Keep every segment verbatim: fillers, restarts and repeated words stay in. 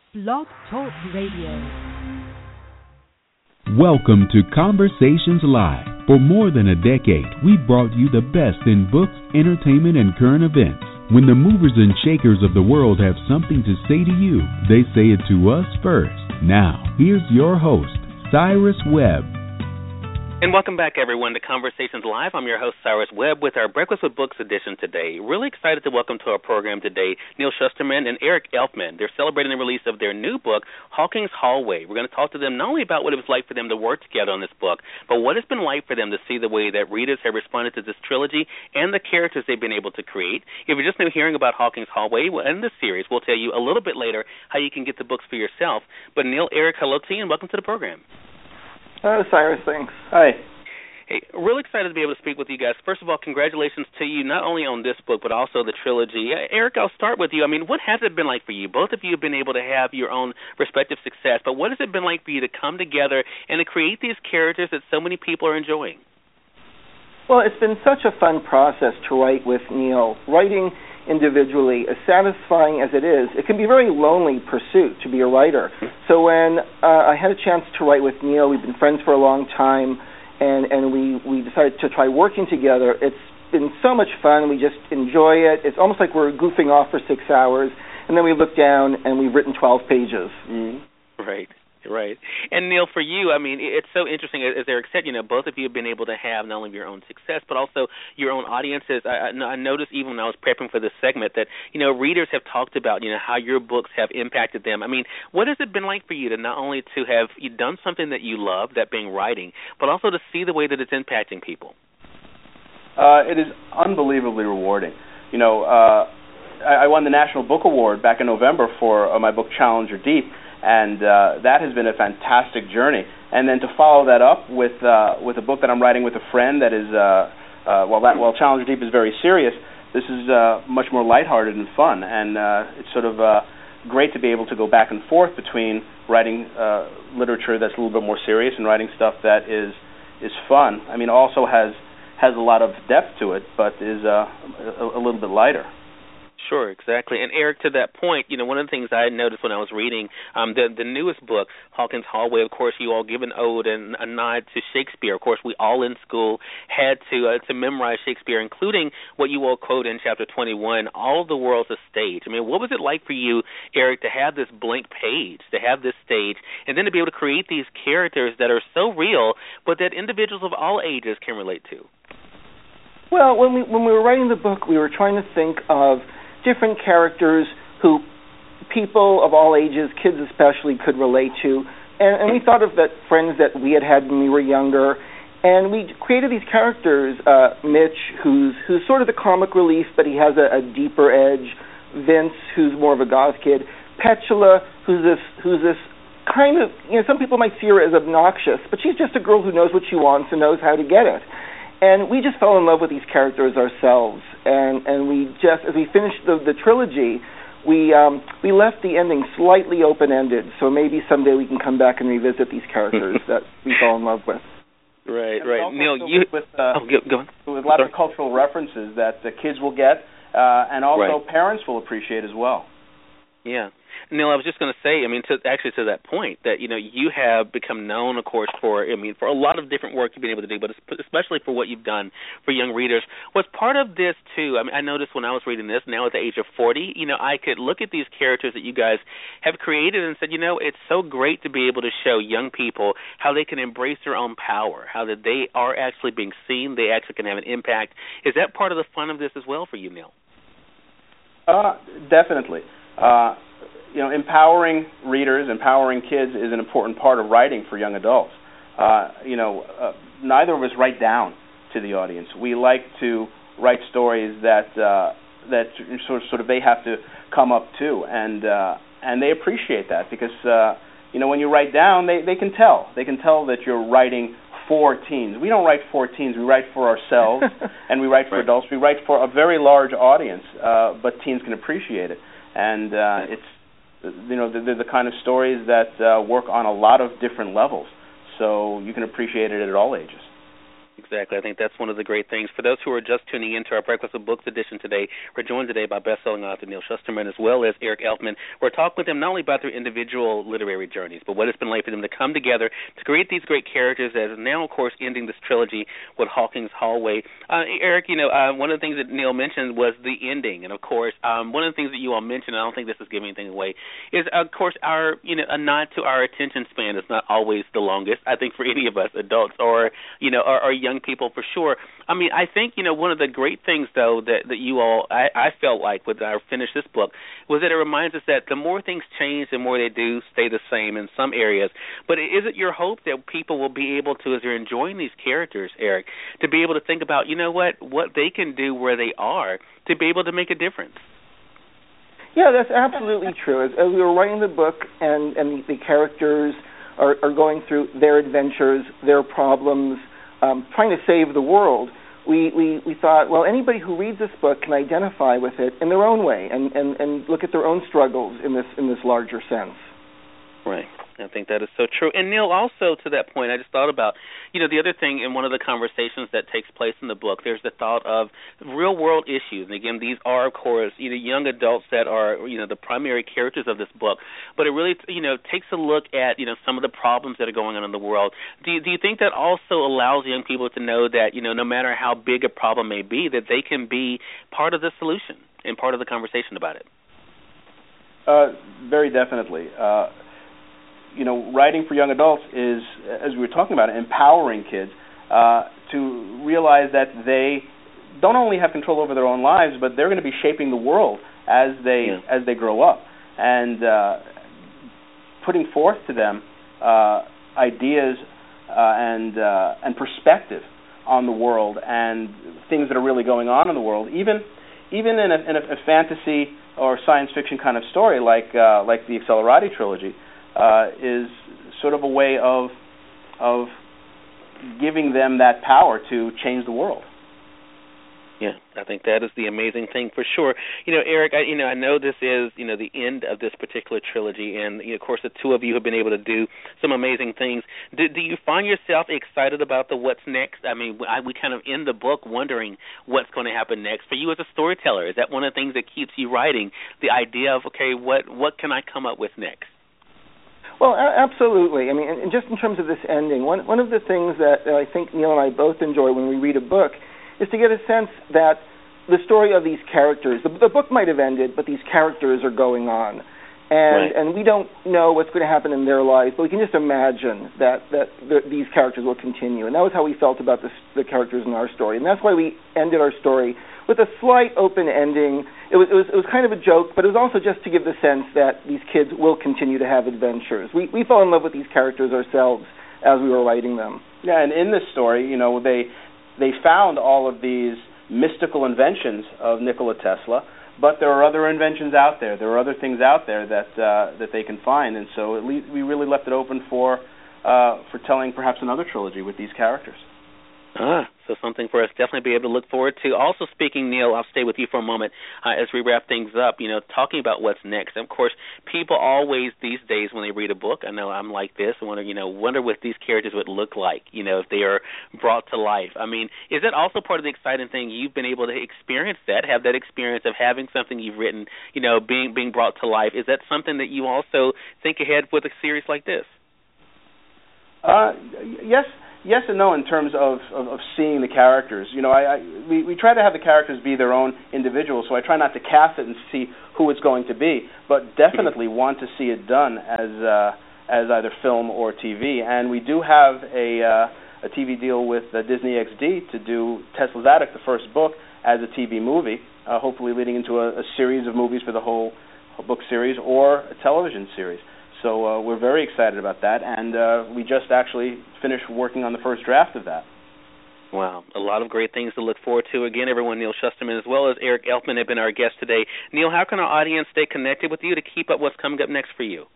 Blog Talk Radio. Welcome to Conversations Live. For more than a decade, we've brought you the best in books, entertainment, and current events. When the movers and shakers of the world have something to say to you, they say it to us first. Now, here's your host, Cyrus Webb. And welcome back, everyone, to Conversations Live. I'm your host, Cyrus Webb, with our Breakfast with Books edition today. Really excited to welcome to our program today Neal Shusterman and Eric Elfman. They're celebrating the release of their new book, Hawkins Hallway. We're going to talk to them not only about what it was like for them to work together on this book, but what it's been like for them to see the way that readers have responded to this trilogy and the characters they've been able to create. If you're just now hearing about Hawkins Hallway, well, in this series, we'll tell you a little bit later how you can get the books for yourself. But Neal, Eric, hello to you, and welcome to the program. Hello, Cyrus. Thanks. Hi. Hey, really excited to be able to speak with you guys. First of all, congratulations to you, not only on this book, but also the trilogy. Uh, Eric, I'll start with you. I mean, what has it been like for you? Both of you have been able to have your own respective success, but what has it been like for you to come together and to create these characters that so many people are enjoying? Well, it's been such a fun process to write with Neal. Writing individually, as satisfying as it is, it can be a very lonely pursuit to be a writer. So when uh, I had a chance to write with Neal, we've been friends for a long time, and, and we, we decided to try working together. It's been so much fun. We just enjoy it. It's almost like we're goofing off for six hours, and then we look down and we've written twelve pages. Mm. Right. Right. And, Neal, for you, I mean, it's so interesting, as Eric said, you know, both of you have been able to have not only your own success, but also your own audiences. I, I noticed even when I was prepping for this segment that, you know, readers have talked about, you know, how your books have impacted them. I mean, what has it been like for you to not only to have you done something that you love, that being writing, but also to see the way that it's impacting people? Uh, it is unbelievably rewarding. You know, uh, I, I won the National Book Award back in November for uh, my book, Challenger Deep, and uh, that has been a fantastic journey. And then to follow that up with uh, with a book that I'm writing with a friend that is, uh, uh, well, that while Challenger Deep is very serious, this is uh, much more lighthearted and fun. And uh, it's sort of uh, great to be able to go back and forth between writing uh, literature that's a little bit more serious and writing stuff that is is fun. I mean, also has has a lot of depth to it, but is uh, a, a little bit lighter. Sure, exactly. And, Eric, to that point, you know, one of the things I noticed when I was reading um, the the newest book, Hawkins Hallway, of course, you all give an ode and a nod to Shakespeare. Of course, we all in school had to uh, to memorize Shakespeare, including what you all quote in chapter twenty-one, all of the world's a stage. I mean, what was it like for you, Eric, to have this blank page, to have this stage, and then to be able to create these characters that are so real, but that individuals of all ages can relate to? Well, when we when we were writing the book, we were trying to think of different characters who people of all ages, kids especially, could relate to. And, and we thought of that friends that we had had when we were younger. And we created these characters, uh, Mitch, who's who's sort of the comic relief, but he has a, a deeper edge. Vince, who's more of a goth kid. Petula, who's this who's this kind of, you know, some people might see her as obnoxious, but she's just a girl who knows what she wants and knows how to get it. And we just fell in love with these characters ourselves, and, and we just, as we finished the, the trilogy, we um, we left the ending slightly open-ended, so maybe someday we can come back and revisit these characters that we fell in love with. Right, and right. Neal, you... With, uh, oh, go, go on. With lots of cultural references that the kids will get, uh, and also right. parents will appreciate as well. Yeah. Neal, I was just going to say, I mean, to, actually to that point, that, you know, you have become known, of course, for, I mean, for a lot of different work you've been able to do, but especially for what you've done for young readers. Was part of this, too, I mean, I noticed when I was reading this, now at the age of forty, you know, I could look at these characters that you guys have created and said, you know, it's so great to be able to show young people how they can embrace their own power, how that they are actually being seen, they actually can have an impact. Is that part of the fun of this as well for you, Neal? Uh, definitely. Uh You know, empowering readers, empowering kids is an important part of writing for young adults. Uh, you know, uh, neither of us write down to the audience. We like to write stories that uh, that sort of, sort of they have to come up to, and uh, and they appreciate that because uh, you know, when you write down, they, they can tell. They can tell that you're writing for teens. We don't write for teens. We write for ourselves, and we write for right. adults. We write for a very large audience, uh, but teens can appreciate it, and uh, it's. You know, they're the kind of stories that uh, work on a lot of different levels, so you can appreciate it at all ages. Exactly. I think that's one of the great things. For those who are just tuning into our Breakfast with Books edition today, we're joined today by best-selling author Neal Shusterman as well as Eric Elfman. We're talking with them not only about their individual literary journeys, but what it's been like for them to come together to create these great characters as now, of course, ending this trilogy with Hawkins Hallway. Uh, Eric, you know, uh, one of the things that Neal mentioned was the ending. And, of course, um, one of the things that you all mentioned, I don't think this is giving anything away, is, of course, our, you know, a nod to our attention span is not always the longest, I think, for any of us, adults or, you know, or, or young people for sure. I mean, I think, you know, one of the great things, though, that, that you all, I, I felt like when I finished this book, was that it reminds us that the more things change, the more they do stay the same in some areas. But is it your hope that people will be able to, as they're enjoying these characters, Eric, to be able to think about, you know what, what they can do where they are to be able to make a difference? Yeah, that's absolutely true. As, as we were writing the book and, and the, the characters are, are going through their adventures, their problems, um, trying to save the world, we, we, we thought, well, anybody who reads this book can identify with it in their own way and, and, and look at their own struggles in this in this larger sense. Right. I think that is so true. And, Neal, also to that point, I just thought about, you know, the other thing in one of the conversations that takes place in the book, there's the thought of real-world issues. And, again, these are, of course, you know, young adults that are, you know, the primary characters of this book. But it really, you know, takes a look at, you know, some of the problems that are going on in the world. Do you, do you think that also allows young people to know that, you know, no matter how big a problem may be, that they can be part of the solution and part of the conversation about it? Uh, very definitely. Uh You know, writing for young adults is, as we were talking about, empowering kids uh, to realize that they don't only have control over their own lives, but they're going to be shaping the world as they yeah. as they grow up, and uh, putting forth to them uh, ideas uh, and uh, and perspective on the world and things that are really going on in the world, even even in a, in a, a fantasy or science fiction kind of story like uh, like the Accelerati trilogy. Uh, is sort of a way of of giving them that power to change the world. Yeah, I think that is the amazing thing for sure. You know, Eric, I, you know, I know this is, you know, the end of this particular trilogy, and you know, of course, the two of you have been able to do some amazing things. Do, do you find yourself excited about the what's next? I mean, I, we kind of end the book wondering what's going to happen next. For you as a storyteller, is that one of the things that keeps you writing? The idea of, okay, what what can I come up with next? Well, absolutely. I mean, and just in terms of this ending, one one of the things that I think Neal and I both enjoy when we read a book is to get a sense that the story of these characters, the, the book might have ended, but these characters are going on. And right. and we don't know what's going to happen in their lives, but we can just imagine that, that the, these characters will continue. And that was how we felt about this, the characters in our story. And that's why we ended our story with a slight open ending. It was, it was it was kind of a joke, but it was also just to give the sense that these kids will continue to have adventures. We we fell in love with these characters ourselves as we were writing them. Yeah, and in this story, you know, they they found all of these mystical inventions of Nikola Tesla, but there are other inventions out there. There are other things out there that uh, that they can find, and so at least we really left it open for uh, for telling perhaps another trilogy with these characters. Ah, so something for us definitely be able to look forward to. Also speaking, Neal, I'll stay with you for a moment uh, as we wrap things up, you know, talking about what's next. And of course, people always these days when they read a book, I know I'm like this, I wonder, you know, wonder what these characters would look like, you know, if they are brought to life. I mean, is that also part of the exciting thing? You've been able to experience that, have that experience of having something you've written, you know, being being brought to life. Is that something that you also think ahead with a series like this? Uh, yes. Yes and no in terms of, of, of seeing the characters. You know, I, I we, we try to have the characters be their own individuals, so I try not to cast it and see who it's going to be, but definitely want to see it done as uh, as either film or T V. And we do have a uh, a T V deal with uh, Disney X D to do Tesla's Attic, the first book, as a T V movie, uh, hopefully leading into a, a series of movies for the whole book series or a television series. So uh, we're very excited about that, and uh, we just actually finished working on the first draft of that. Wow, a lot of great things to look forward to. Again, everyone, Neal Shusterman as well as Eric Elfman have been our guests today. Neal, how can our audience stay connected with you to keep up what's coming up next for you?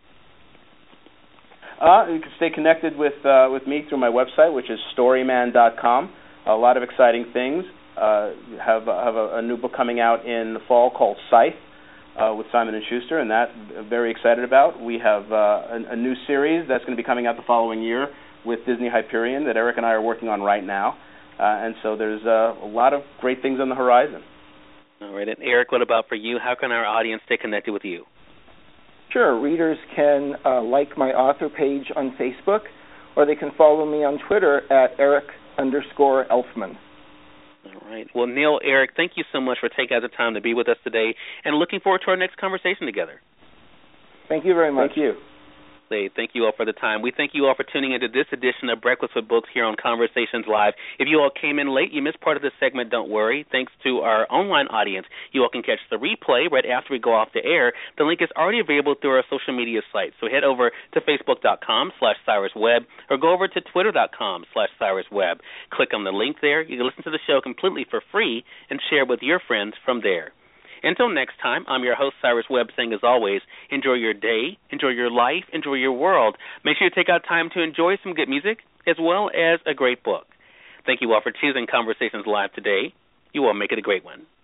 Uh, you can stay connected with uh, with me through my website, which is storyman dot com. A lot of exciting things. Uh, have have a, a new book coming out in the fall called Scythe. Uh, with Simon and Schuster, and that I'm very excited about. We have uh, a, a new series that's going to be coming out the following year with Disney Hyperion that Eric and I are working on right now. Uh, and so there's uh, a lot of great things on the horizon. All right. And Eric, what about for you? How can our audience stay connected with you? Sure. Readers can uh, like my author page on Facebook, or they can follow me on Twitter at Eric underscore Elfman. All right. Well, Neil, Eric, thank you so much for taking out the time to be with us today, and looking forward to our next conversation together. Thank you very much. Thank you. Thank you all for the time. We thank you all for tuning into this edition of Breakfast with Books here on Conversations Live. If you all came in late, you missed part of this segment, don't worry. Thanks to our online audience, you all can catch the replay right after we go off the air. The link is already available through our social media sites. So head over to facebook.com slash Cyrus Webb or go over to twitter.com slash Cyrus Webb. Click on the link there. You can listen to the show completely for free and share with your friends from there. Until next time, I'm your host, Cyrus Webb, saying as always, enjoy your day, enjoy your life, enjoy your world. Make sure you take out time to enjoy some good music as well as a great book. Thank you all for choosing Conversations Live today. You all make it a great one.